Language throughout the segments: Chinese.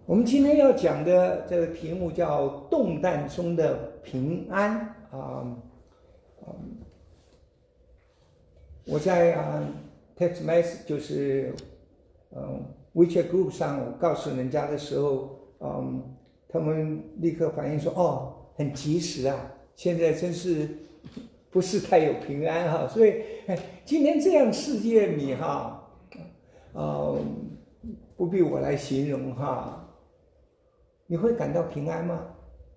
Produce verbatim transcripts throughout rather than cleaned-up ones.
我们今天要讲的这个题目叫动荡中的平安啊。嗯，我在啊 text message 就是嗯 WeChat group 上我告诉人家的时候，嗯，他们立刻反应说，哦，很及时啊，现在真是不是太有平安哈，所以今天这样世界里哈，呃，不必我来形容哈，你会感到平安吗？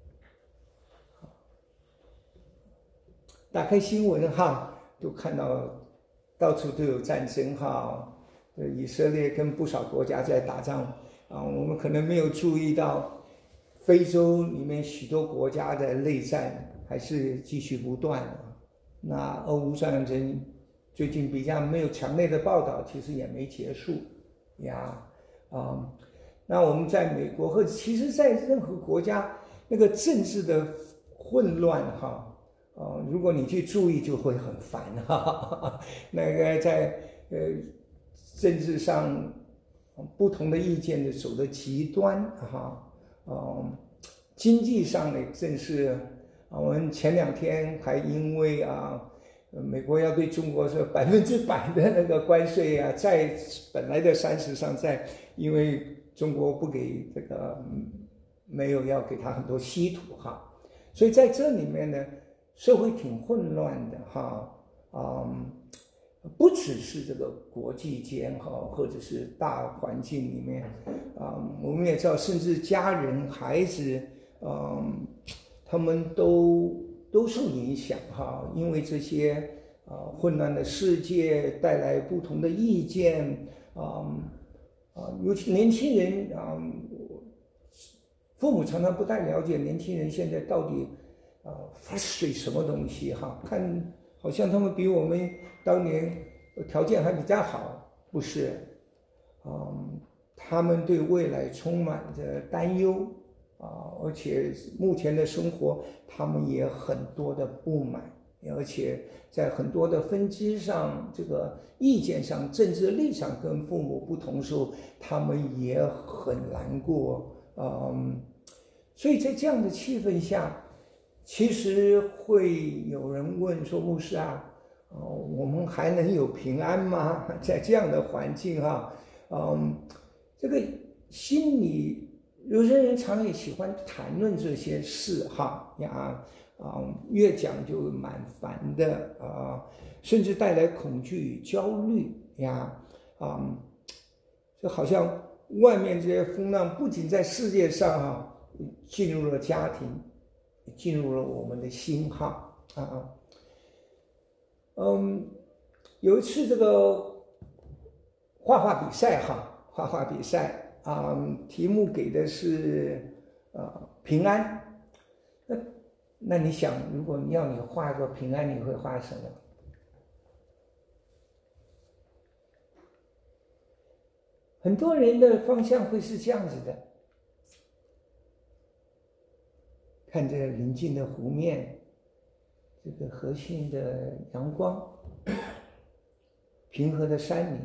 打开新闻哈，都看到到处都有战争哈，以色列跟不少国家在打仗啊，我们可能没有注意到非洲里面许多国家的内战还是继续不断的。那俄乌战争最近比较没有强烈的报道，其实也没结束呀啊。那我们在美国或者其实在任何国家，那个政治的混乱哈。哦，如果你去注意，就会很烦哈。那个在呃政治上不同的意见的走的极端哈，哦，经济上呢正是啊，我们前两天还因为啊，美国要对中国说百分之百的那个关税啊，在本来的三十上在，因为中国不给这个没有要给他很多稀土哈，所以在这里面呢。社会挺混乱的哈，嗯，不只是这个国际间哈，或者是大环境里面，啊、嗯，我们也知道，甚至家人、孩子，嗯，他们都都受影响哈，因为这些啊、呃、混乱的世界带来不同的意见，啊、嗯、啊，尤其年轻人啊、嗯，父母常常不太了解年轻人现在到底。啊，发水什么东西哈？看好像他们比我们当年条件还比较好，不是？嗯，他们对未来充满着担忧啊，而且目前的生活他们也很多的不满，而且在很多的分支上，这个意见上、政治立场跟父母不同时候，他们也很难过。嗯，所以在这样的气氛下。其实会有人问说：“牧师啊，哦，我们还能有平安吗？在这样的环境哈，嗯，这个心里有些人常也喜欢谈论这些事哈呀，啊，越讲就蛮烦的啊，甚至带来恐惧、焦虑呀，啊，就好像外面这些风浪不仅在世界上哈进入了家庭。”进入了我们的心哈啊，嗯，有一次这个画画比赛哈，画画比赛啊，题目给的是呃平安，那那你想，如果你要你画个平安，你会画什么？很多人的方向会是这样子的。看着临近的湖面，这个和煦的阳光，平和的山林，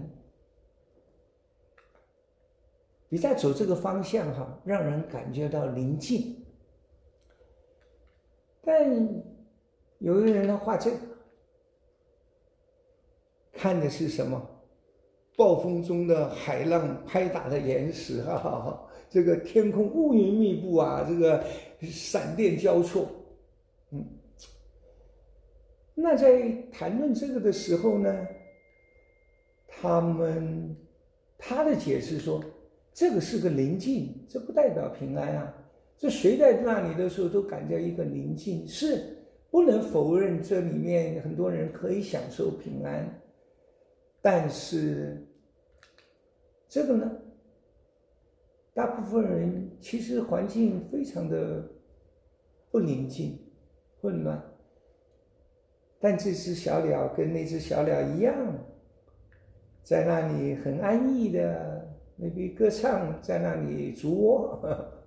你在走这个方向哈，让人感觉到宁静。但有的人呢画这个，看的是什么？暴风中的海浪拍打的岩石，哈哈哈！这个天空乌云密布啊，这个闪电交错，嗯。那在谈论这个的时候呢，他们他的解释说，这个是个宁静，这不代表平安啊。这谁在那里的时候都感觉一个宁静，是不能否认这里面很多人可以享受平安，但是这个呢？大部分人其实环境非常的不宁静、混乱，但这只小鸟跟那只小鸟一样，在那里很安逸的 maybe 歌唱，在那里筑窝。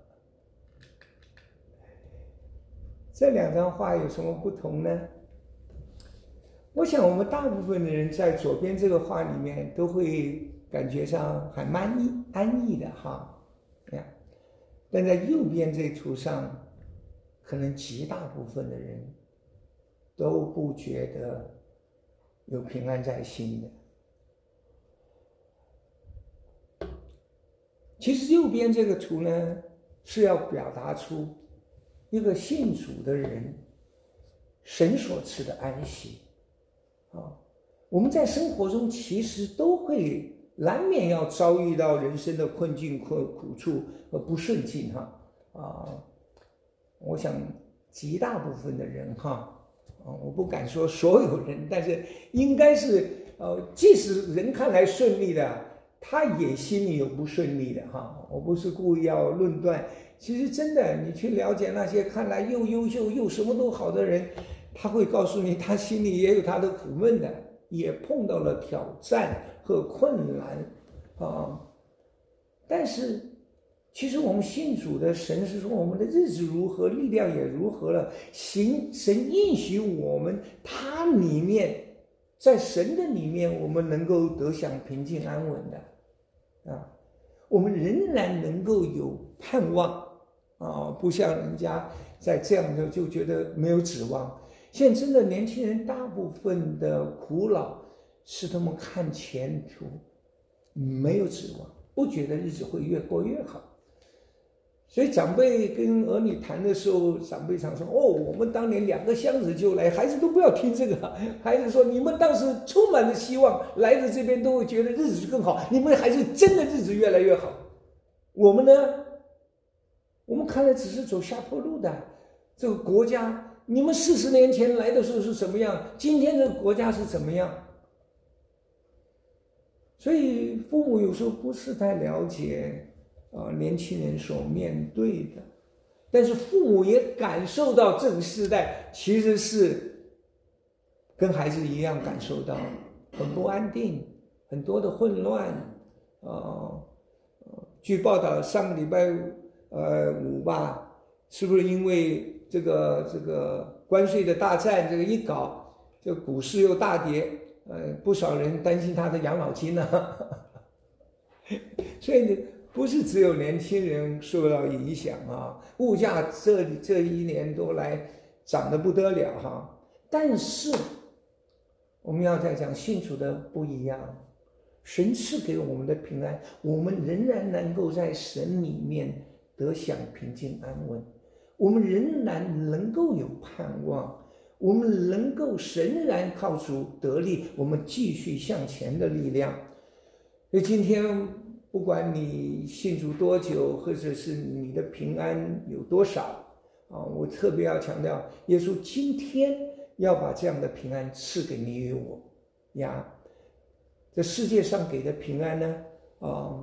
这两张画有什么不同呢？我想我们大部分的人在左边这个画里面都会感觉上还蛮安逸的哈。 但在右边这图上，可能极大部分的人都不觉得有平安在心的。其实右边这个图呢，是要表达出一个信主的人神所赐的安息啊。我们在生活中其实都会难免要遭遇到人生的困境、困苦处和不顺境哈啊。我想极大部分的人哈啊，我不敢说所有人，但是应该是呃，即使人看来顺利的，他也心里有不顺利的哈。我不是故意要论断，其实真的，你去了解那些看来又优秀又什么都好的人，他会告诉你，他心里也有他的苦闷的，也碰到了挑战和困难啊。但是，其实我们信主的神是说，我们的日子如何，力量也如何了。行神应许我们，他里面，在神的里面，我们能够得享平静安稳的啊。我们仍然能够有盼望啊，不像人家在这样的就觉得没有指望。现在真的年轻人大部分的苦恼是他们看前途没有指望，不觉得日子会越过越好。所以长辈跟儿女谈的时候，长辈常说：“哦，我们当年两个箱子就来。”孩子都不要听这个，孩子说：“你们当时充满了希望，来到这边都会觉得日子更好。你们还是真的日子越来越好。我们呢？我们看来只是走下坡路的。这个国家，你们四十年前来的时候是什么样？今天这个国家是怎么样？”所以父母有时候不是太了解啊、呃，年轻人所面对的，但是父母也感受到这个时代其实是跟孩子一样感受到很不安定，很多的混乱啊、呃。据报道，上个礼拜呃五吧，是不是因为这个这个关税的大战，这个一搞，这个股市又大跌，呃，不少人担心他的养老金呢、啊。所以呢。不是只有年轻人受到影响啊，物价这这一年多来涨得不得了哈。但是我们要再讲信主的不一样，神赐给我们的平安，我们仍然能够在神里面得享平静安稳，我们仍然能够有盼望，我们能够仍然靠主得力，我们继续向前的力量。所以今天。不管你信主多久，或者是你的平安有多少啊，我特别要强调，耶稣今天要把这样的平安赐给你与我呀。这世界上给的平安呢，啊，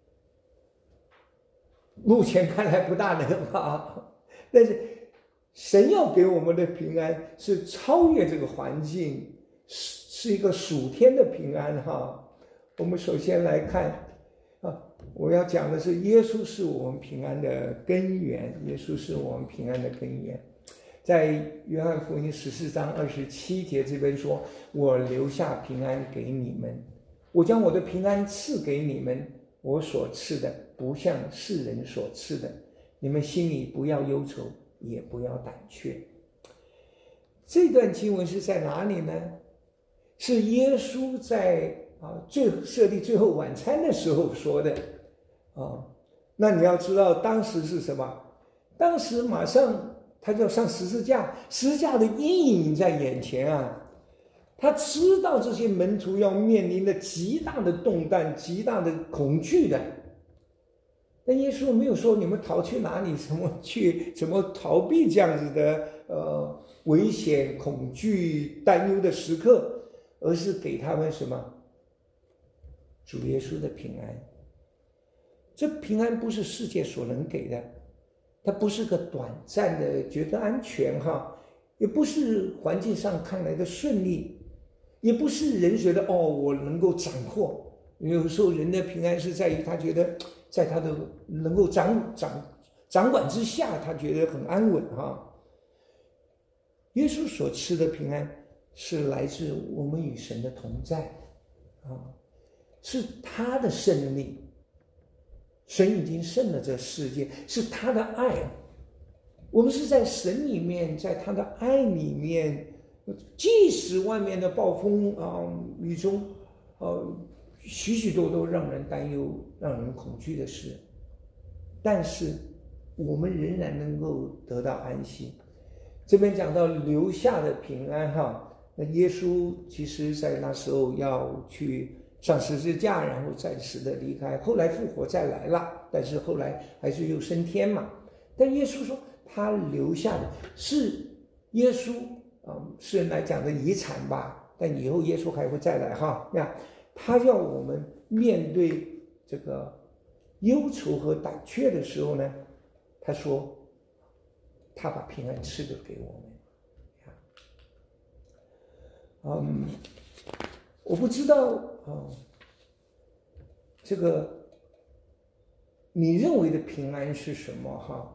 目前看来不大能啊，但是神要给我们的平安是超越这个环境，是是一个属天的平安哈。我们首先来看。啊，我要讲的是，耶稣是我们平安的根源。耶稣是我们平安的根源。在约翰福音十四章二十七节这边说：“我留下平安给你们，我将我的平安赐给你们，我所赐的不像世人所赐的，你们心里不要忧愁，也不要胆怯。”这段经文是在哪里呢？是耶稣在。啊，最设立最后晚餐的时候说的，啊，那你要知道当时是什么？当时马上他就要上十字架，十字架的阴影在眼前啊，他知道这些门徒要面临的极大的动荡、极大的恐惧的。但耶稣没有说你们逃去哪里，怎么去，怎么逃避这样子的呃危险、恐惧、担忧的时刻，而是给他们什么？主耶稣的平安，这平安不是世界所能给的，它不是个短暂的觉得安全哈，也不是环境上看来的顺利，也不是人觉得哦我能够掌握。有时候人的平安是在于他觉得在他的能够掌掌掌管之下，他觉得很安稳哈。耶稣所赐的平安是来自我们与神的同在啊。是他的胜利， 神已经胜了这世界，是他的爱。我们是在神里面，在他的爱里面，即使外面的暴风啊、雨中，呃，许许多多让人担忧、让人恐惧的事，但是我们仍然能够得到安息。这边讲到留下的平安哈，那耶稣其实在那时候要去上十字架，然后暂时的离开，后来复活再来了，但是后来还是又升天嘛。但耶稣说他留下的是耶稣啊、嗯，世人来讲的遗产吧，但以后耶稣还会再来哈。那他要我们面对这个忧愁和胆怯的时候呢，他说他把平安赐给给我们。嗯，我不知道啊、嗯，这个你认为的平安是什么哈？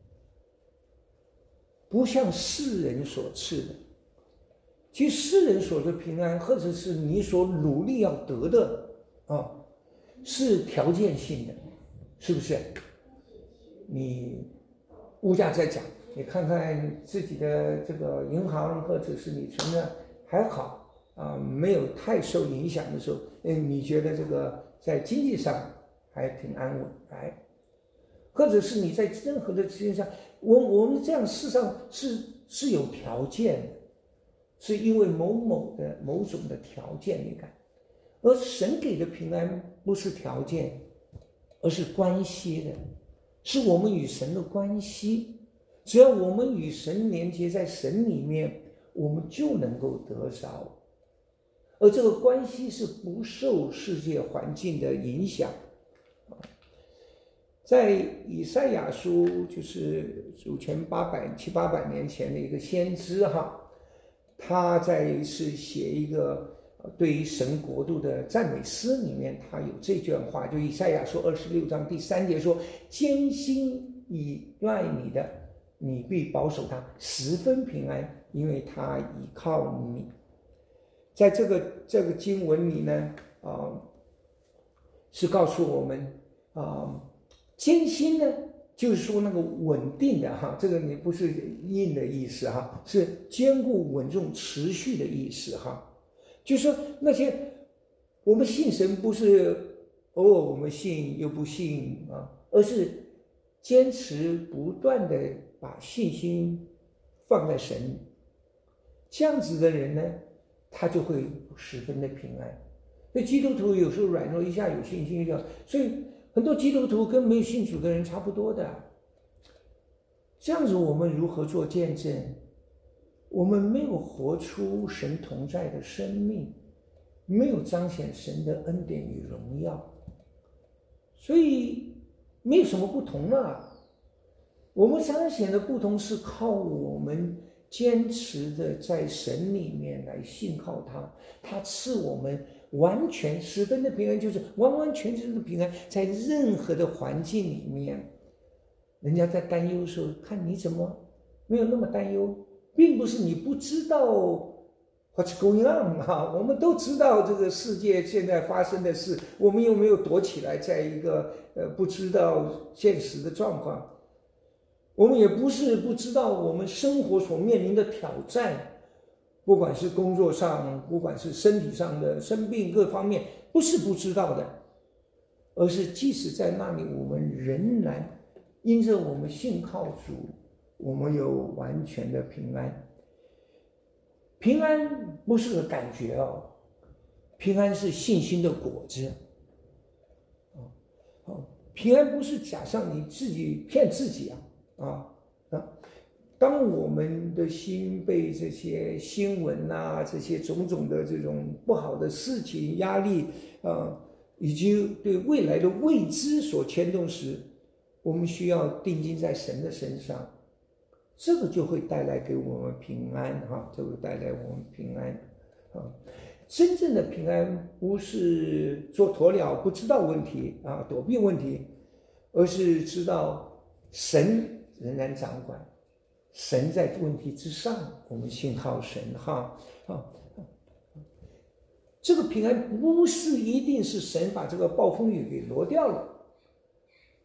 不像世人所赐的，其实世人所的平安，或者是你所努力要得的啊，是条件性的，是不是？你物价在涨，你看看自己的这个银行或者是你存的还好啊，没有太受影响的时候，嗯，你觉得这个在经济上还挺安稳，哎，或者是你在任何的事情上，我我们这样事实上是是有条件的，是因为某某的某种的条件你看，而神给的平安不是条件，而是关系的，是我们与神的关系。只要我们与神连接在神里面，我们就能够得着，而这个关系是不受世界环境的影响。在以赛亚书，就是主前八百七八百年前的一个先知哈，他在是写一个对于神国度的赞美诗里面，他有这句话，就以赛亚书二十六章第三节说：“艰辛倚赖你的，你必保守他，十分平安，因为他倚靠你。”在这个这个经文里呢，啊、呃，是告诉我们啊。呃艰辛呢，就是说那个稳定的哈，这个你不是硬的意思哈，是坚固稳重持续的意思哈。就是说那些我们信神不是偶尔我们信又不信啊，而是坚持不断的把信心放在神里，这样子的人呢，他就会十分的平安。所以基督徒有时候软弱一下有信心一下，所以很多基督徒跟没有信主的人差不多的，这样子我们如何做见证？我们没有活出神同在的生命，没有彰显神的恩典与荣耀，所以没有什么不同了。我们彰显的不同是靠我们坚持的在神里面来信靠他，他赐我们完全十分的平安，就是完完全全的平安，在任何的环境里面，人家在担忧的时候，看你怎么没有那么担忧，并不是你不知道 what's going on 啊，我们都知道这个世界现在发生的事，我们又没有躲起来，在一个呃不知道现实的状况，我们也不是不知道我们生活所面临的挑战。不管是工作上，不管是身体上的生病各方面，不是不知道的，而是即使在那里，我们仍然因着我们信靠主，我们有完全的平安。平安不是个感觉哦，平安是信心的果子。哦，平安不是假设你自己骗自己啊啊啊！当我们的心被这些新闻啊，这些种种的这种不好的事情、压力啊、呃，以及对未来的未知所牵动时，我们需要定睛在神的身上，这个就会带来给我们平安哈，这会带来我们平安啊。真正的平安不是做鸵鸟不知道问题啊，躲避问题，而是知道神仍然掌管。神在问题之上，我们信靠神哈啊！这个平安不是一定是神把这个暴风雨给挪掉了，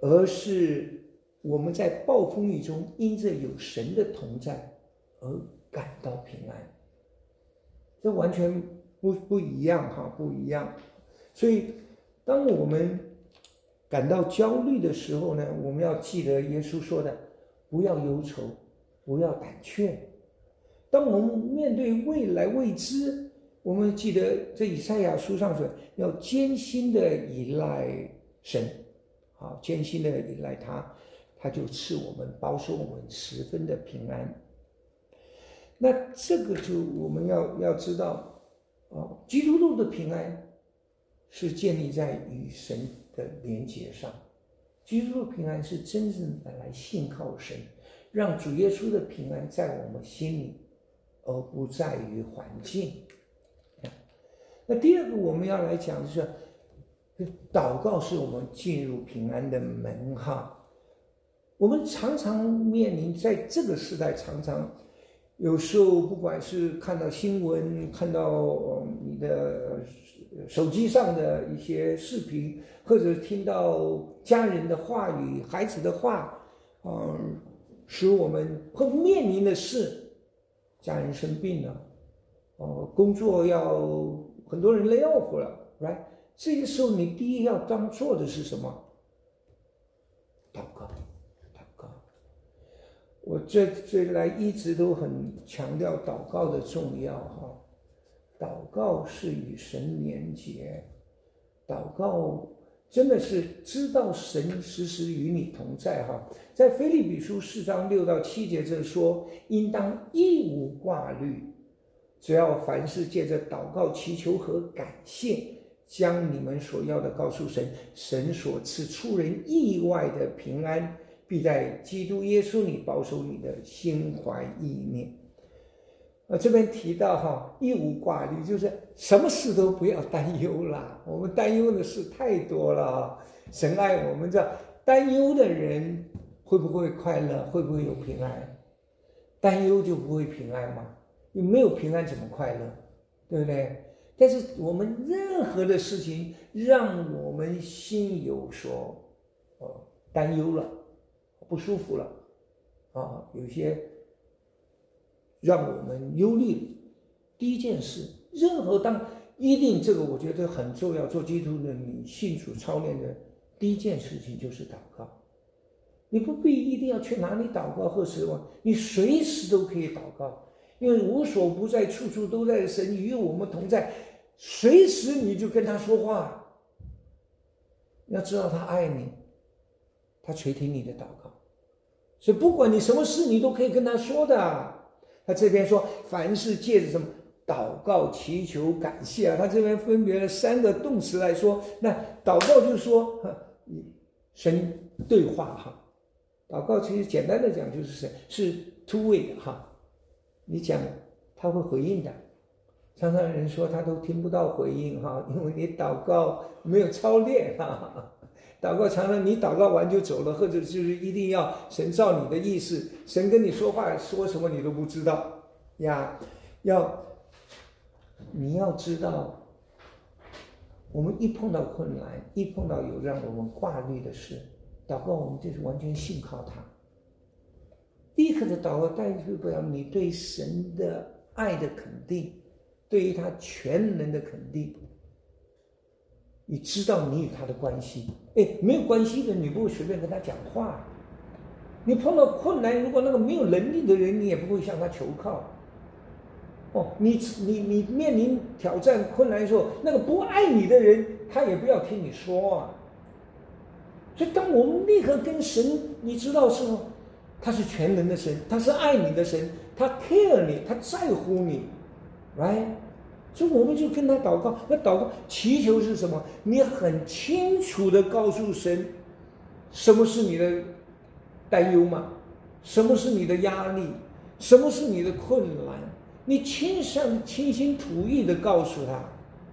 而是我们在暴风雨中因着有神的同在而感到平安。这完全不不一样哈，不一样。所以当我们感到焦虑的时候呢，我们要记得耶稣说的，不要忧愁，不要胆怯。当我们面对未来未知，我们记得这以赛亚书上说，要艰辛的依赖神，好，艰辛的依赖他，他就赐我们，保守我们十分的平安。那这个就我们要要知道，哦，基督徒的平安是建立在与神的连结上，基督徒的平安是真正的来信靠神，让主耶稣的平安在我们心里，而不在于环境。那第二个我们要来讲的是，祷告是我们进入平安的门哈。我们常常面临在这个时代，常常有时候不管是看到新闻，看到你的手机上的一些视频，或者听到家人的话语、孩子的话，嗯，使我们会面临的是家人生病了，哦，工作要很多人 lay off 了 ，right？ 这个时候你第一要当做的是什么？祷告，祷告。我这这来一直都很强调祷告的重要哈。祷告是与神连结，祷告真的是知道神时时与你同在哈。在腓立比书四章六到七节这说，应当一无挂虑，只要凡事借着祷告、祈求和感谢，将你们所要的告诉神，神所赐出人意外的平安，必在基督耶稣里保守你的心怀意念。啊，这边提到哈，一无挂虑，就是什么事都不要担忧啦。我们担忧的事太多了啊。神爱我们，这担忧的人会不会快乐？会不会有平安？担忧就不会平安吗？你没有平安怎么快乐？对不对？但是我们任何的事情让我们心有所呃担忧了，不舒服了啊，有些让我们忧虑。第一件事，任何当一定这个我觉得很重要，做基督的你信主操练的第一件事情就是祷告。你不必一定要去哪里祷告或什么，你随时都可以祷告，因为无所不在，处处都在，神与我们同在，随时你就跟他说话。要知道他爱你，他垂听你的祷告，所以不管你什么事你都可以跟他说的。他这边说凡事借着什么祷告、祈求、感谢啊，他这边分别了三个动词来说。那祷告就是说神对话哈，祷告其实简单的讲就是神是 two way 的哈，你讲他会回应的。常常人说他都听不到回应哈，因为你祷告没有操练哈。祷告常常你祷告完就走了，或者就是一定要神照你的意思，神跟你说话说什么你都不知道呀。要你要知道，我们一碰到困难，一碰到有让我们挂虑的事，祷告我们就是完全信靠他。立刻的祷告代表你对神的爱的肯定，对于他全能的肯定。你知道你与他的关系，哎，没有关系的你不会随便跟他讲话。你碰到困难，如果那个没有能力的人，你也不会向他求靠。哦，你你你面临挑战困难的时候，那个不爱你的人，他也不要听你说啊。所以当我们立刻跟神，你知道是吗？他是全能的神，他是爱你的神，他 care 你，他在乎你 ，right？所以我们就跟他祷告。那祷告祈求是什么？你很清楚的告诉神，什么是你的担忧吗？什么是你的压力？什么是你的困难？你倾向倾心吐意的告诉他，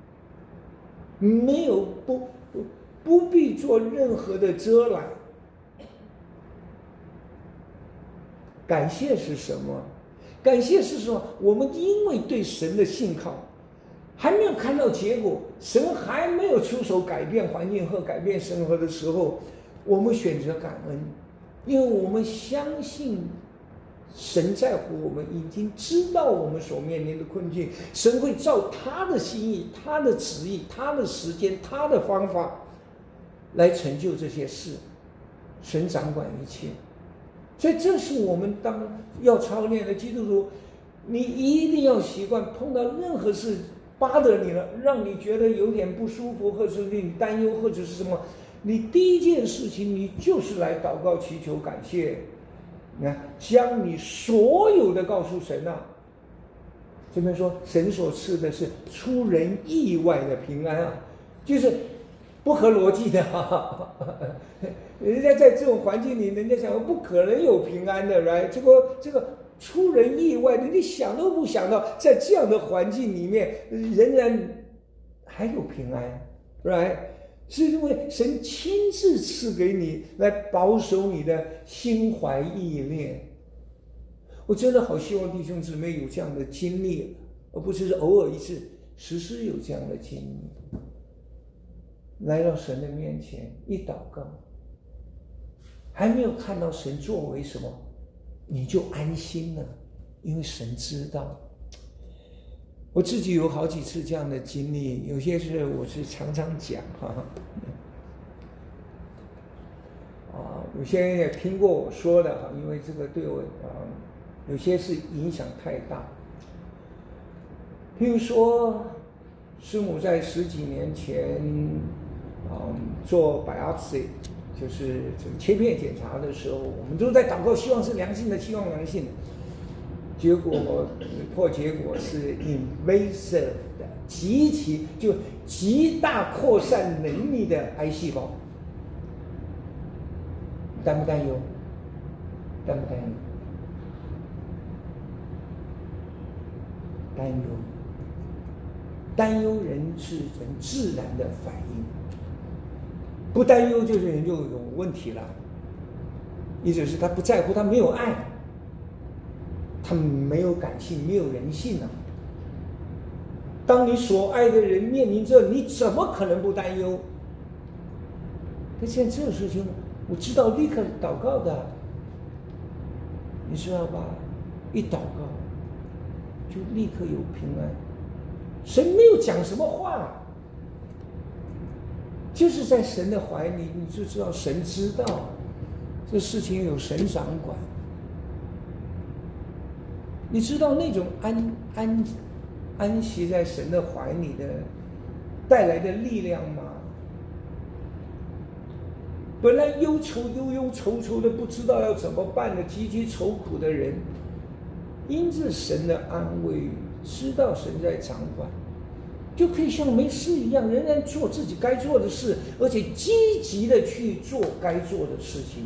没有不不不必做任何的遮拦。感谢是什么？感谢是什么？我们因为对神的信靠，还没有看到结果，神还没有出手改变环境和改变生活的时候， 我们选择感恩，因为我们相信神在乎我们，已经知道我们所面临的困境，神会照他的心意、他的旨意、他的时间、他的方法来成就这些事。神掌管一切，所以这是我们当要操练的基督徒，你一定要习惯碰到任何事巴得你了，让你觉得有点不舒服，或者是令你担忧，或者是什么，你第一件事情你就是来祷告祈求感谢，你看将你所有的告诉神啊。这边说神所赐的是出人意外的平安啊，就是不合逻辑的啊。人家在这种环境里，人家想不可能有平安的，right？ 这个这个出人意外的，你想都不想到，在这样的环境里面，仍然还有平安 ，right？ 是因为神亲自赐给你，来保守你的心怀意念。我真的好希望弟兄姊妹有这样的经历，而不是偶尔一次，时时有这样的经历。来到神的面前一祷告，还没有看到神作为什么，你就安心了，因为神知道。我自己有好几次这样的经历，有些事我是常常讲哈，啊，有些人也听过我说的哈，因为这个对我啊，有些是影响太大。譬如说，师母在十几年前，嗯，做 biopsy， 就是这个切片检查的时候，我们都在祷告，希望是良性的，希望良性的。结果破结果是 invasive 的，极其就极大扩散能力的癌细胞。担不担忧？担不担忧？担忧。担忧人是人自然的反应，不担忧就是人就有问题了。意思是他不在乎，他没有爱。他没有感性，没有人性啊！当你所爱的人面临这，你怎么可能不担忧？但现在这个事情，我知道立刻祷告的，你知道吧？一祷告，就立刻有平安。神没有讲什么话，就是在神的怀里，你就知道神知道这事情有神掌管。你知道那种安安安息在神的怀里的带来的力量吗？本来忧愁忧忧愁愁的，不知道要怎么办的，极其愁苦的人，因着神的安慰，知道神在掌管，就可以像没事一样，仍然做自己该做的事，而且积极的去做该做的事情。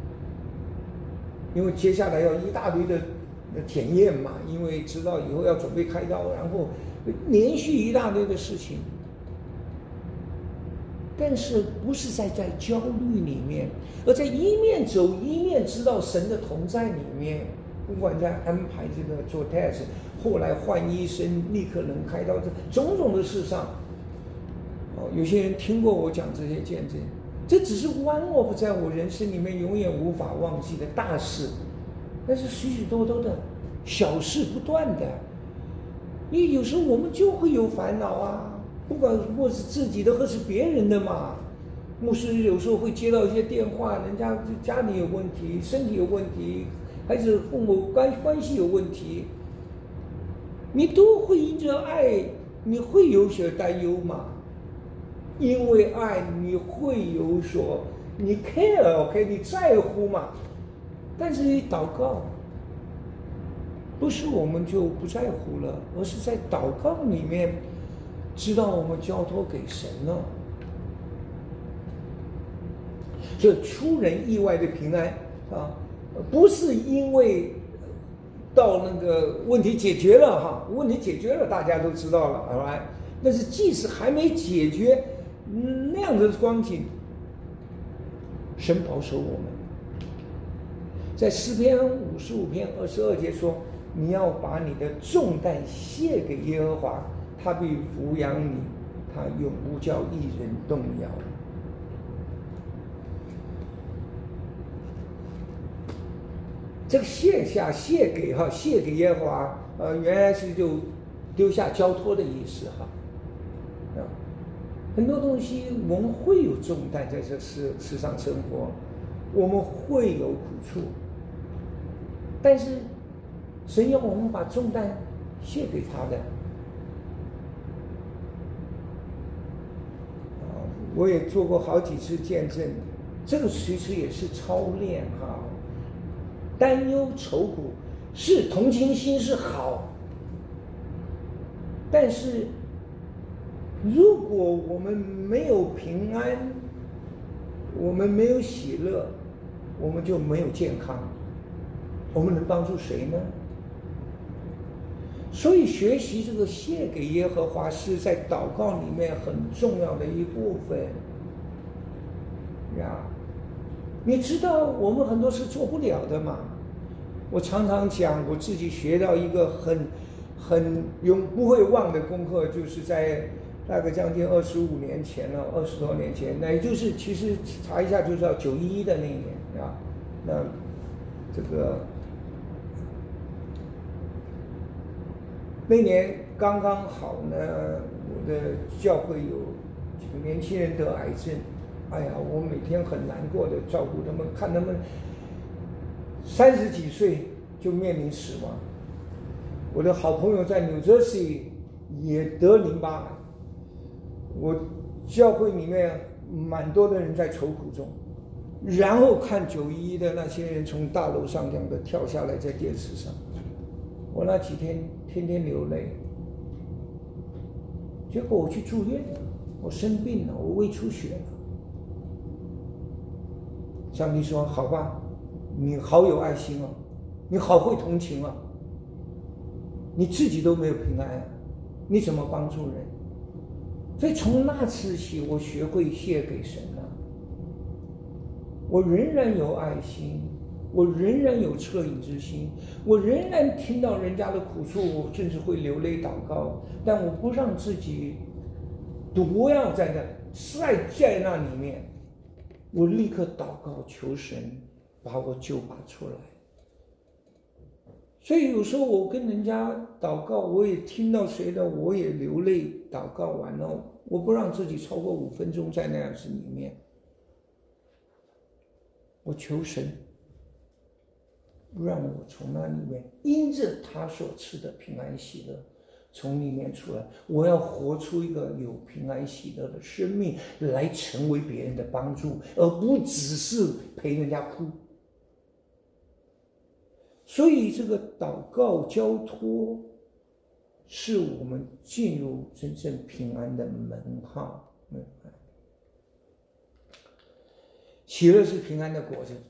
因为接下来要一大堆的检验嘛，因为知道以后要准备开刀，然后连续一大堆的事情，但是不是在在焦虑里面，而在一面走一面知道神的同在里面。不管在安排这个做 test， 后来换医生，立刻能开刀，这种种的事上，哦，有些人听过我讲这些见证，这只是 one of 在我人生里面永远无法忘记的大事。但是许许多多的小事不断的，因为有时候我们就会有烦恼啊，不管或是自己的或是别人的嘛。牧师有时候会接到一些电话，人家家里有问题，身体有问题，孩子父母关关系有问题，你都会因着爱，你会有些担忧嘛？因为爱，你会有所你 care，OK， 你在乎嘛？但是你祷告，不是我们就不在乎了，而是在祷告里面知道我们交托给神了。这出人意外的平安啊，不是因为到那个问题解决了哈，问题解决了，大家都知道了，好吧？但是即使还没解决那样的光景，神保守我们。在诗篇五十五篇二十二节说：“你要把你的重担卸给耶和华，他必抚养你，他永不叫一人动摇。” 这个卸下卸给哈卸给耶和华，呃，原来是就丢下交托的意思哈。啊，很多东西我们会有重担，在这世世上生活，我们会有苦处，但是神要我们把重担卸给他的。啊，我也做过好几次见证，这个其实也是操练哈。担忧愁苦是同情心是好，但是如果我们没有平安，我们没有喜乐，我们就没有健康，我们能帮助谁呢？所以学习这个献给耶和华是在祷告里面很重要的一部分呀。你知道我们很多是做不了的嘛。我常常讲我自己学到一个很很永不会忘的功课，就是在大概将近二十五年前了，二十多年前，那也就是其实查一下就知道九一一的那一年啊，那这个那年刚刚好呢，我的教会有几个年轻人得癌症，哎呀，我每天很难过的照顾他们，看他们三十几岁就面临死亡。我的好朋友在 New Jersey 也得淋巴癌，我教会里面蛮多的人在愁苦中，然后看九一一的那些人从大楼上这样的跳下来，在电视上，我那几天天天流泪。结果我去住院了，我生病了，我胃出血了。上帝说：“好吧，你好有爱心哦，你好会同情哦，你自己都没有平安，你怎么帮助人？”所以从那次起，我学会谢给神了。我仍然有爱心，我仍然有恻隐之心，我仍然听到人家的苦处，我甚至会流泪祷告，但我不让自己不要在那再在那里面，我立刻祷告求神把我救拔出来。所以有时候我跟人家祷告，我也听到谁的，我也流泪祷告完了，我不让自己超过五分钟在那样子里面，我求神让我从那里面因着他所赐的平安喜乐从里面出来，我要活出一个有平安喜乐的生命，来成为别人的帮助，而不只是陪人家哭。所以这个祷告交托是我们进入真正平安的门号。喜乐是平安的果子，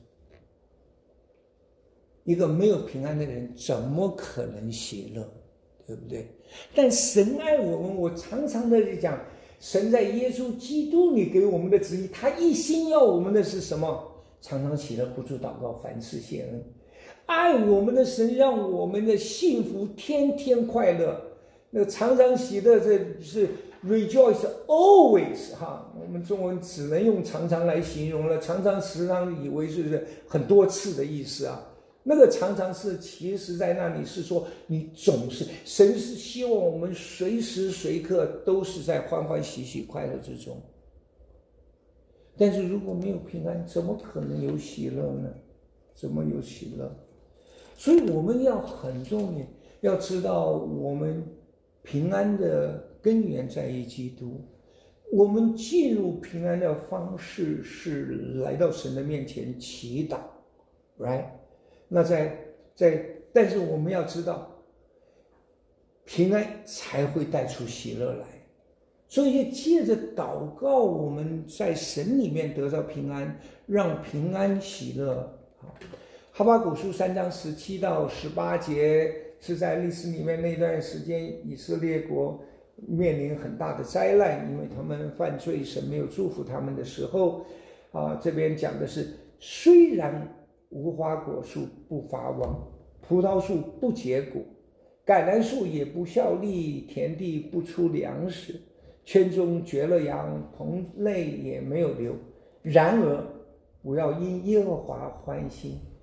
一个没有平安的人怎么可能喜乐，对不对？但神爱我们，我常常的讲，神在耶稣基督里给我们的旨意，他一心要我们的是什么？常常喜乐，不住祷告，凡事谢恩。爱我们的神让我们的幸福天天快乐，那常常喜乐，这是 rejoice always 哈，我们中文只能用常常来形容了，常常时常以为是很多次的意思啊。那个常常是其实在那里是说你总是，神是希望我们随时随刻都是在欢欢喜喜快乐之中。但是如果没有平安，怎么可能有喜乐呢？怎么有喜乐？所以我们要很重要，要知道我们平安的根源在于基督。我们进入平安的方式是来到神的面前祈祷 ，right？ 那在在，但是我们要知道，平安才会带出喜乐来。所以借着祷告，我们在神里面得到平安，让平安喜乐。好，哈巴谷书三章十七到十八节是在历史里面那段时间，以色列国面临很大的灾难，因为他们犯罪，神没有祝福他们的时候，啊，这边讲的是，虽然无花果树不发旺，葡萄树不结果，橄榄树也不效力，田地不出粮食，圈中绝了羊，棚内也没有牛。然而我要因耶和华欢心，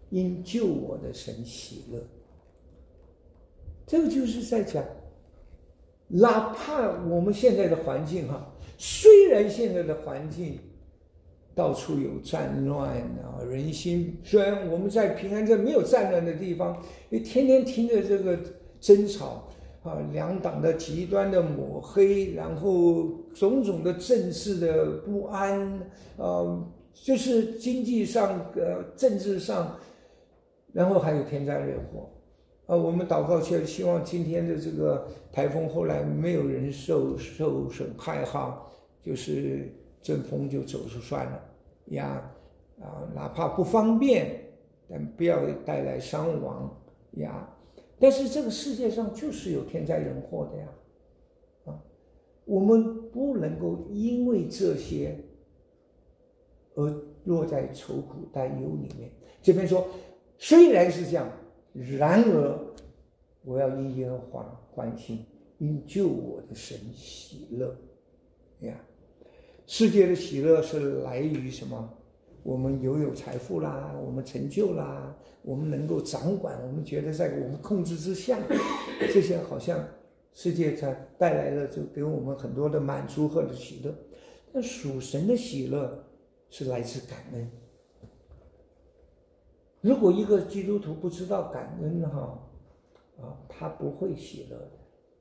因救我的神喜乐。这个就是在讲，哪怕我们现在的环境哈，虽然现在的环境到处有战乱啊，人心虽然我们在平安镇没有战乱的地方，也天天听着这个争吵啊，两党的极端的抹黑，然后种种的政治的不安，呃，就是经济上、呃，政治上，然后还有天灾人祸。啊，我们祷告却希望今天的这个台风后来没有人受受损害哈，就是阵风就走就算了呀，啊，哪怕不方便，但不要带来伤亡呀。但是这个世界上就是有天灾人祸的呀，啊，我们不能够因为这些而落在愁苦担忧里面。这边说，虽然是这样。然而，我要因耶和华欢心，因救我的神喜乐呀。世界的喜乐是来于什么？我们拥有财富啦，我们成就啦，我们能够掌管，我们觉得在我们控制之下，这些好像世界才带来了，就给我们很多的满足和的喜乐。但属神的喜乐是来自感恩。如果一个基督徒不知道感恩哈，啊，他不会喜乐的。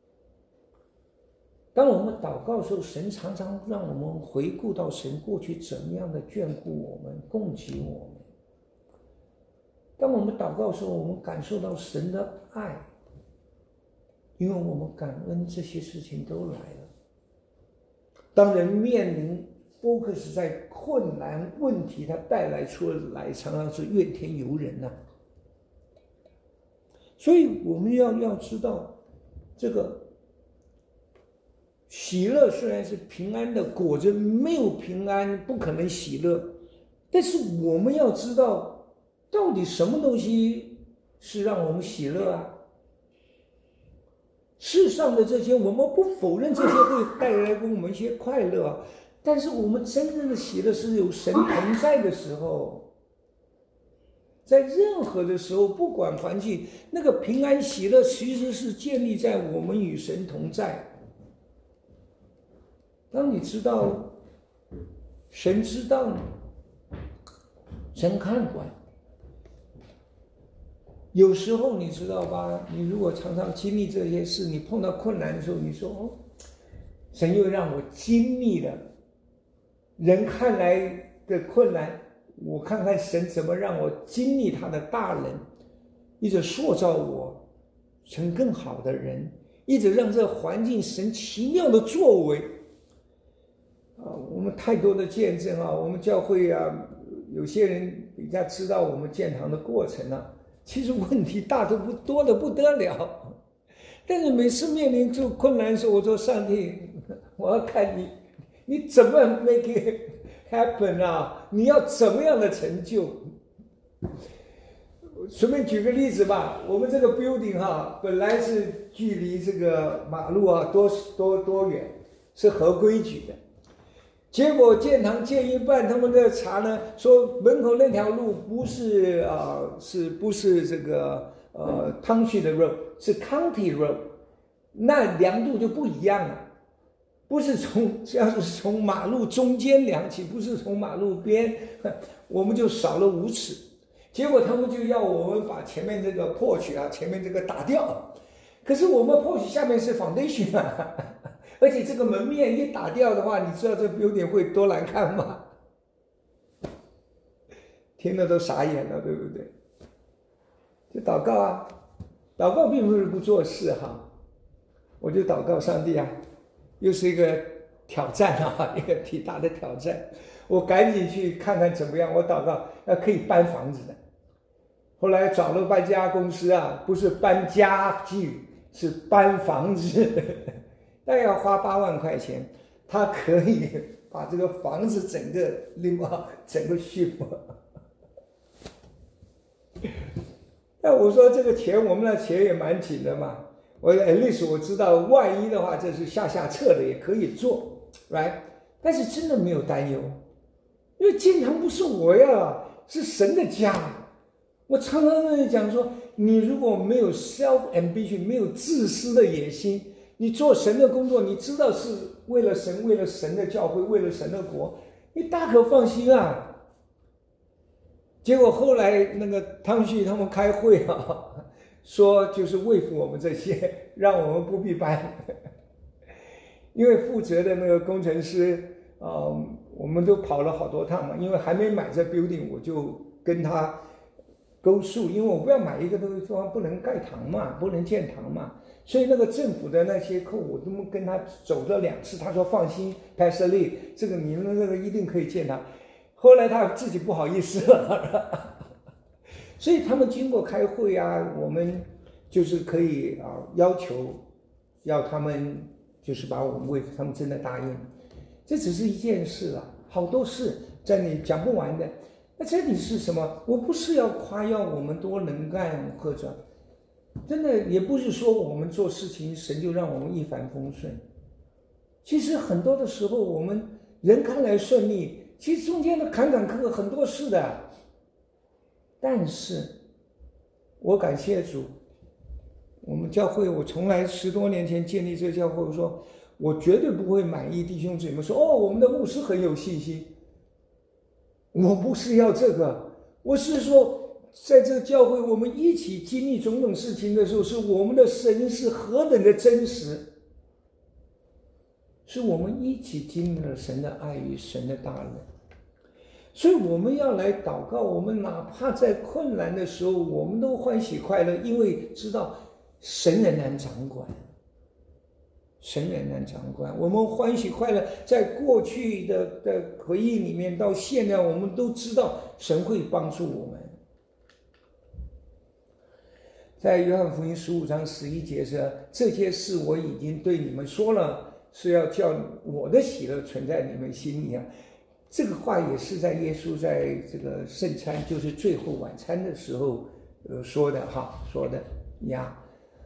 当我们祷告的时候，神常常让我们回顾到神过去怎么样的眷顾我们、供给我们。当我们祷告的时候，我们感受到神的爱，因为我们感恩这些事情都来了。当人面临focus 在困难问题，它带来出来常常是怨天尤人呐、啊。所以我们要要知道，这个喜乐虽然是平安的果子，没有平安不可能喜乐。但是我们要知道，到底什么东西是让我们喜乐啊？世上的这些，我们不否认这些会带来给我们一些快乐啊。但是我们真正的喜乐是有神同在的时候，在任何的时候，不管环境，那个平安喜乐其实是建立在我们与神同在。当你知道神知道你，神看管，有时候你知道吧，你如果常常经历这些事，你碰到困难的时候，你说哦，神又让我经历了人看来的困难，我看看神怎么让我经历他的大能，一直塑造我成更好的人，一直让这个环境神奇妙的作为啊！我们太多的见证啊，我们教会啊，有些人比较知道我们建堂的过程啊，其实问题大的不多的不得了，但是每次面临这困难的时候，我说上帝，我要看你。你怎么 make it happen 啊？你要怎么样的成就？随便举个例子吧，我们这个 building 哈，本来是距离这个马路啊多多多远，是合规矩的。结果建堂建一半，他们在查呢，说门口那条路不是啊、呃，是不是这个呃 township 的 road， 是 county road， 那量度就不一样了。不是从，要是从马路中间量起，不是从马路边，我们就少了五尺。结果他们就要我们把前面这个 porch 啊，前面这个打掉。可是我们 porch 下面是 foundation 啊，而且这个门面一打掉的话，你知道这 building 会多难看吗？听了都傻眼了，对不对？就祷告啊，祷告并不是不做事哈，我就祷告上帝啊。又是一个挑战啊，一个挺大的挑战。我赶紧去看看怎么样。我祷告，呃，可以搬房子的。后来找了搬家公司啊，不是搬家具，是搬房子，大概要花八万块钱，他可以把这个房子整个另外整个续付。那我说这个钱，我们的钱也蛮紧的嘛。我 at least 我知道，万一的话，这是下下策的，也可以做 ，right？ 但是真的没有担忧，因为建堂不是我要，是神的家， 我常常跟你讲说，你如果没有 self ambition， 没有自私的野心，你做神的工作，你知道是为了神，为了神的教会，为了神的国，你大可放心啊。结果后来那个汤旭他们开会啊，说就是慰服我们这些，让我们不必搬，因为负责的那个工程师，呃，我们都跑了好多趟嘛，因为还没买这 building， 我就跟他勾数，因为我不要买一个地方不能盖堂嘛，不能建堂嘛，所以那个政府的那些客户，我都跟他走了两次，他说放心 ，Pastor Lee， 这个你们这个一定可以建堂。后来他自己不好意思了，所以他们经过开会啊，我们就是可以啊要求要他们就是把我们慰服，他们真的答应。这只是一件事啊，好多事在你讲不完的。那这里是什么？我不是要夸耀我们多能干或者，真的也不是说我们做事情神就让我们一帆风顺。其实很多的时候我们人看来顺利。其实中间的坎坎坷坷很多事的，但是我感谢主，我们教会我从来十多年前建立这个教会，我说我绝对不会满意弟兄姊妹说哦我们的牧师很有信心，我不是要这个，我是说在这个教会我们一起经历种种事情的时候，是我们的神是何等的真实，是我们一起经历了神的爱与神的大能，所以我们要来祷告，我们哪怕在困难的时候，我们都欢喜快乐，因为知道神仍然掌管，神仍然掌管，我们欢喜快乐，在过去的的回忆里面到现在，我们都知道神会帮助我们。在约翰福音十五章十一节说，这些事我已经对你们说了，是要叫我的喜乐存在你们心里啊。这个话也是在耶稣在这个圣餐，就是最后晚餐的时候呃说的哈，说的呀，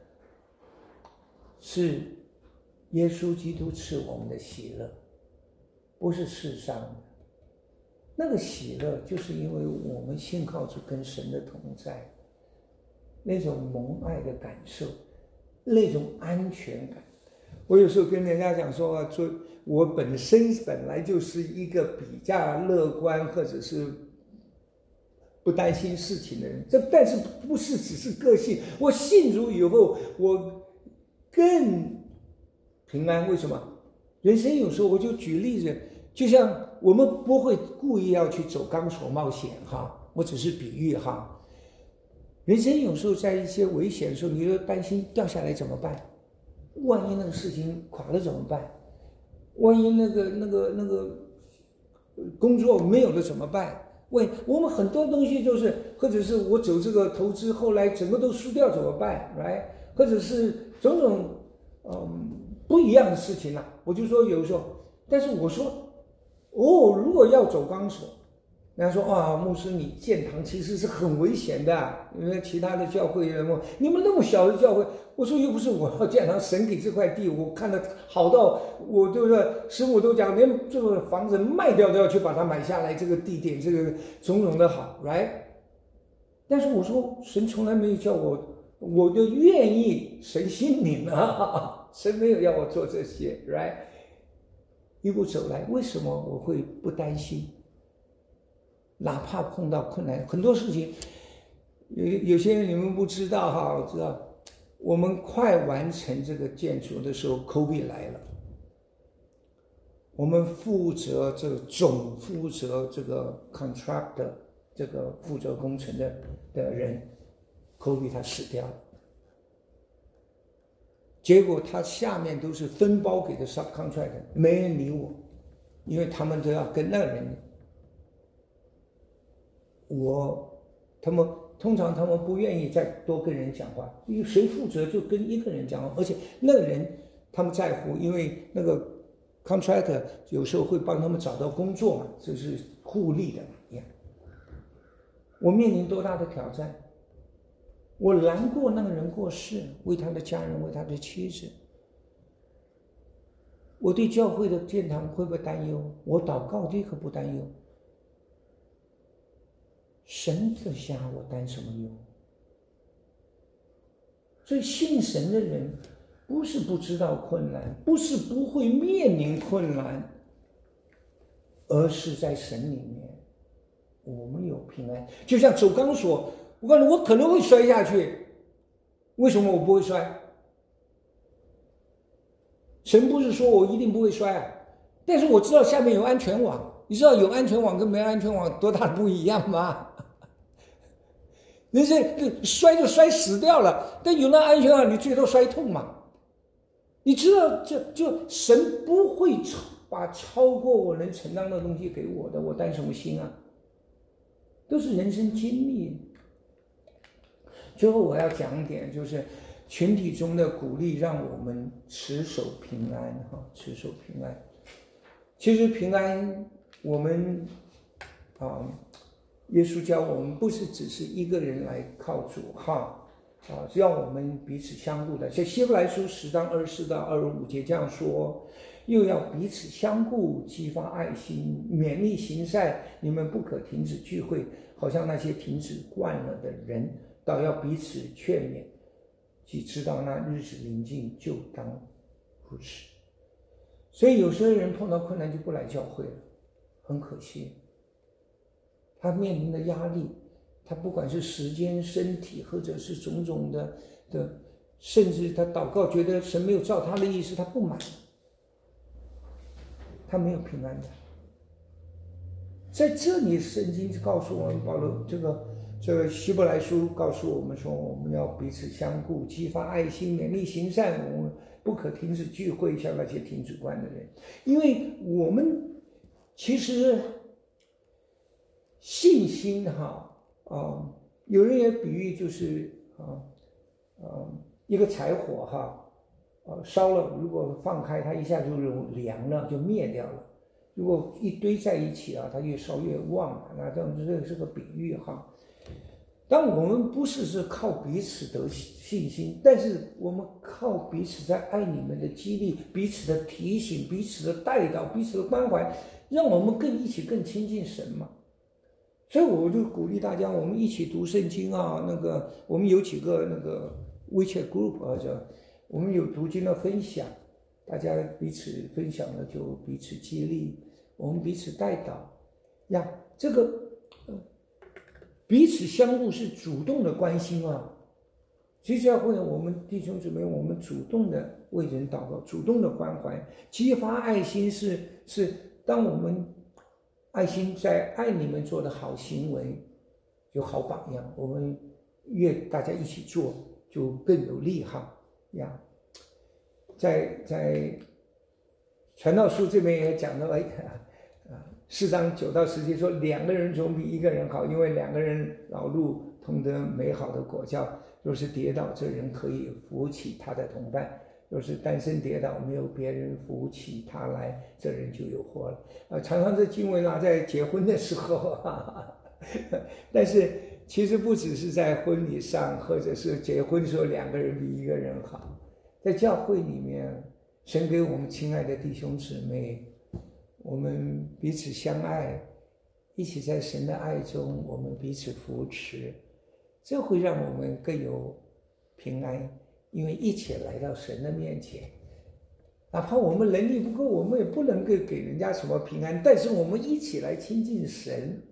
是耶稣基督赐我们的喜乐，不是世上的。那个喜乐就是因为我们信靠主跟神的同在，那种蒙爱的感受，那种安全感。我有时候跟人家讲说，做我本身本来就是一个比较乐观或者是不担心事情的人，这但是不是只是个性，我信主以后我更平安。为什么？人生有时候我就举例子，就像我们不会故意要去走钢索冒险哈，我只是比喻哈。人生有时候在一些危险的时候，你就担心掉下来怎么办？万一那个事情垮了怎么办？万一那个那个那个工作没有了怎么办？喂，我们很多东西就是，或者是我走这个投资，后来整个都输掉怎么办 ？right？ 或者是种种嗯不一样的事情啊。我就说有时候，但是我说哦，如果要走钢索，人家说啊，牧师你建堂其实是很危险的，因为其他的教会人问你们那么小的教会，我说又不是我要建堂，神给这块地，我看得好到我就是师母都讲，连这个房子卖掉都要去把它买下来，这个地点这个种种的好 ，right？ 但是我说神从来没有叫我，我就愿意，神心领啊，神没有要我做这些 ，right？ 一步走来，为什么我会不担心？哪怕碰到困难，很多事情，有有些人你们不知道哈，我知道，我们快完成这个建筑的时候 ，COVID 来了，我们负责这个总负责这个 contractor 这个负责工程的的人 ，COVID 他死掉了，结果他下面都是分包给的 subcontractor， 没人理我，因为他们都要跟那个人。我，他们通常他们不愿意再多跟人讲话，因为谁负责就跟一个人讲话，而且那个人他们在乎，因为那个 contractor 有时候会帮他们找到工作嘛，这是互利的嘛。我面临多大的挑战？我难过那个人过世，为他的家人，为他的妻子。我对教会的建堂会不会担忧？我祷告立刻不担忧。 神的家我担什么忧？所以信神的人不是不知道困难，不是不会面临困难，而是在神里面我们有平安。就像走钢索，我告诉你，我可能会摔下去，为什么我不会摔？神不是说我一定不会摔啊，但是我知道下面有安全网。你知道有安全网跟没安全网多大的不一样吗？那是摔就摔死掉了，但有那安全网，你最多摔痛嘛。你知道，这就神不会把超过我能承担的东西给我的，我担什么心啊？都是人生经历。最后我要讲一点，就是群体中的鼓励，让我们持守平安，哈，持守平安。其实平安，我们啊。耶稣教我们不是只是一个人来靠主哈啊，是要我们彼此相顾的。像希伯来书十章二十四到二十五节这样说，又要彼此相顾，激发爱心，勉励行善。你们不可停止聚会，好像那些停止惯了的人，倒要彼此劝勉，即知道那日子临近，就当如此。所以有些人碰到困难就不来教会了，很可惜。他面临的压力，他不管是时间、身体，或者是种种的的，甚至他祷告觉得神没有照他的意思，他不满，他没有平安的。在这里，圣经告诉我们，保罗这个这个希伯来书告诉我们说，我们要彼此相顾，激发爱心，勉励行善，我们不可停止聚会，像那些停止惯的人，因为我们其实。信心哈啊，有人也比喻就是啊啊一个柴火哈啊烧了，如果放开它一下就凉了，就灭掉了。如果一堆在一起啊，它越烧越旺。那这样这是个比喻哈。但我们不是是靠彼此得信心，但是我们靠彼此在爱里面的激励，彼此的提醒，彼此的带导，彼此的关怀，让我们更一起更亲近神嘛。所以我就鼓励大家，我们一起读圣经啊。那个我们有几个那个 WeChat group 或者我们有读经的分享，大家彼此分享了就彼此激励，我们彼此带导呀。这个、呃、彼此相互是主动的关心啊。其实教会我们弟兄姊妹，我们主动的为人祷告，主动的关怀，激发爱心是是当我们。爱心在爱里面做的好行为，有好榜样。我们越大家一起做，就更有力哈呀。在在传道书这边也讲到，哎啊，四章九到十节说，两个人总比一个人好，因为两个人劳碌同得美好的果效。若是跌倒，这人可以扶起他的同伴。若是单身跌倒，没有别人扶起他来，这人就有祸了。啊，常常这经文拿在结婚的时候，哈哈，但是其实不只是在婚礼上，或者是结婚时候两个人比一个人好，在教会里面，神给我们亲爱的弟兄姊妹，我们彼此相爱，一起在神的爱中，我们彼此扶持，这会让我们更有平安。因为一起来到神的面前，哪怕我们能力不够，我们也不能够给人家什么平安，但是我们一起来亲近神，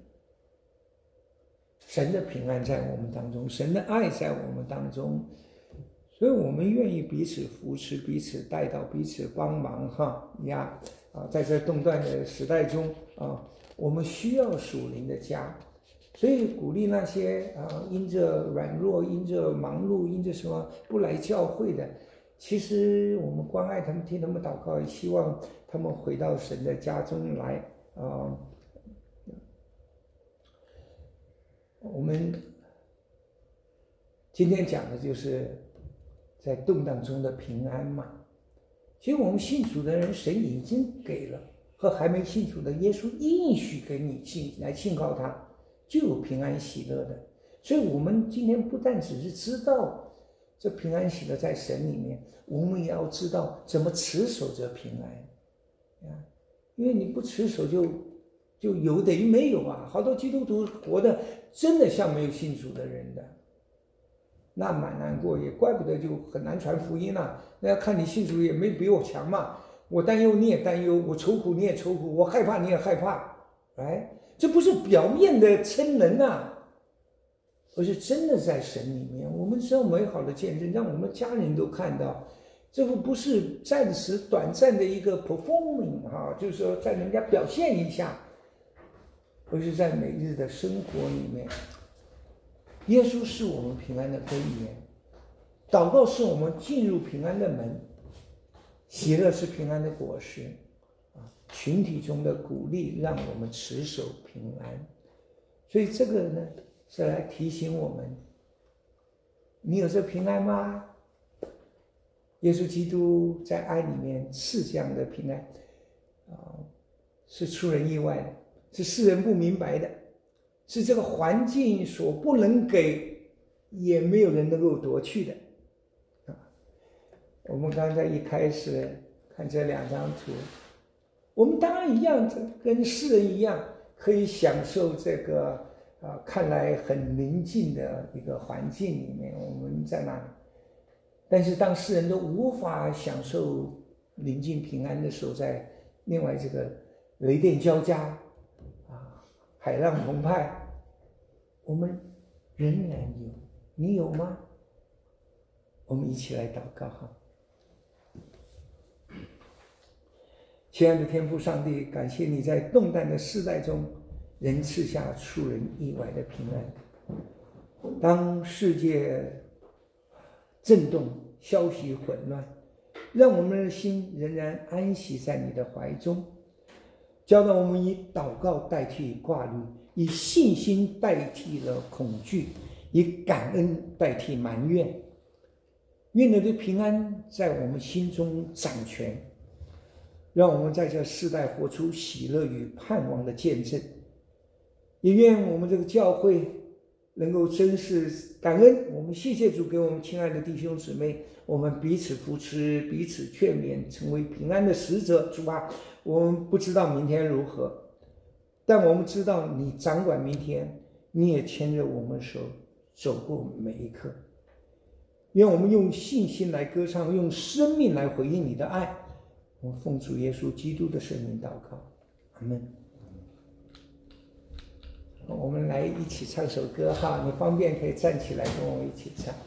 神的平安在我们当中，神的爱在我们当中，所以我们愿意彼此扶持，彼此带到，彼此帮忙哈呀啊，在这动乱的时代中啊，我们需要属灵的家。所以鼓励那些啊，因着软弱、因着忙碌、因着什么不来教会的，其实我们关爱他们，替他们祷告，也希望他们回到神的家中来啊。我们今天讲的就是在动荡中的平安嘛。其实我们信主的人，神已经给了，和还没信主的耶稣应许给你信来信靠他。就有平安喜乐的，所以我们今天不但只是知道这平安喜乐在神里面，我们也要知道怎么持守这平安啊！因为你不持守就就有等于没有啊！好多基督徒活得真的像没有信主的人的，那蛮难过，也怪不得就很难传福音啊。那要看你信主也没比我强嘛，我担忧你也担忧，我愁苦你也愁苦，我害怕你也害怕，哎，这不是表面的称能啊，而是真的在神里面，我们只有美好的见证，让我们家人都看到。这个不是暂时短暂的一个 performing 哈、啊，就是说在人家表现一下，而是在每日的生活里面。耶稣是我们平安的根源，祷告是我们进入平安的门，喜乐是平安的果实啊，群体中的鼓励让我们持守平安。所以这个呢是来提醒我们，你有这平安吗？耶稣基督在爱里面赐这样的平安啊，是出人意外的，是世人不明白的，是这个环境所不能给，也没有人能够夺去的啊。我们刚才一开始看这两张图，我们当然一样，跟世人一样，可以享受这个啊看来很宁静的一个环境里面，我们在那里。但是当世人都无法享受宁静平安的时候，在另外这个雷电交加啊，海浪澎湃，我们仍然有，你有吗？我们一起来祷告哈。亲爱的天父上帝，感谢你在动荡的世代中仍赐下出人意外的平安。当世界震动，消息混乱，让我们的心仍然安息在你的怀中，教导我们以祷告代替挂虑，以信心代替了恐惧，以感恩代替埋怨。愿你的平安在我们心中掌权，让我们在这世代活出喜乐与盼望的见证。也愿我们这个教会能够珍视感恩，我们谢谢主给我们亲爱的弟兄姊妹，我们彼此扶持，彼此劝勉，成为平安的使者。主啊，我们不知道明天如何，但我们知道你掌管明天，你也牵着我们手走过每一刻。愿我们用信心来歌唱，用生命来回应你的爱。我们奉主耶稣基督的圣名祷告，阿们。我们来一起唱首歌哈，你方便可以站起来跟我一起唱。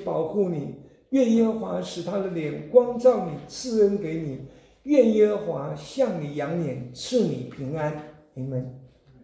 保护你，愿耶和华使他的脸光照你，赐恩给你，愿耶和华向你扬脸，赐你平安。阿们。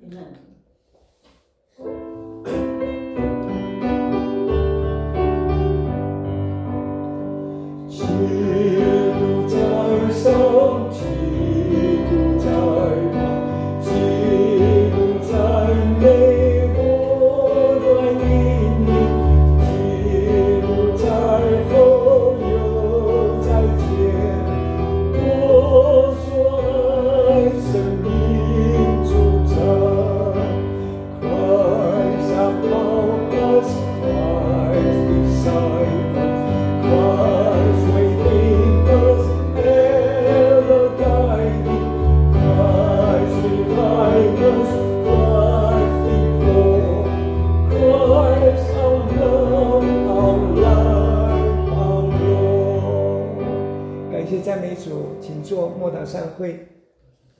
基督在上，基督在旁，基督在内，我来引领；基督在后，又在前，我所爱生命主宰。Christ above us, Christ beside us, Christ within us, ever guiding, Christ behind us, Christ before, Christ our love, our life, our Lord。感谢赞美主，请坐默祷散会。